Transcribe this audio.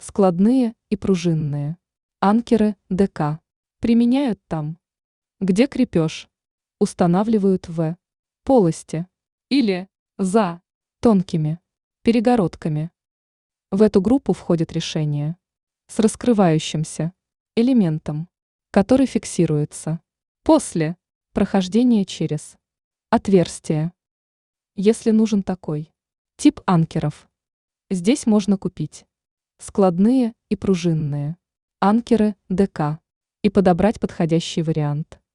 складные и пружинные. Анкеры ДК. Применяют там, где крепеж устанавливают в полости или за тонкими перегородками. В эту группу входит решение с раскрывающимся элементом, который фиксируется после прохождения через отверстие. Если нужен такой тип анкеров, здесь можно купить складные и пружинные анкеры ДК и подобрать подходящий вариант.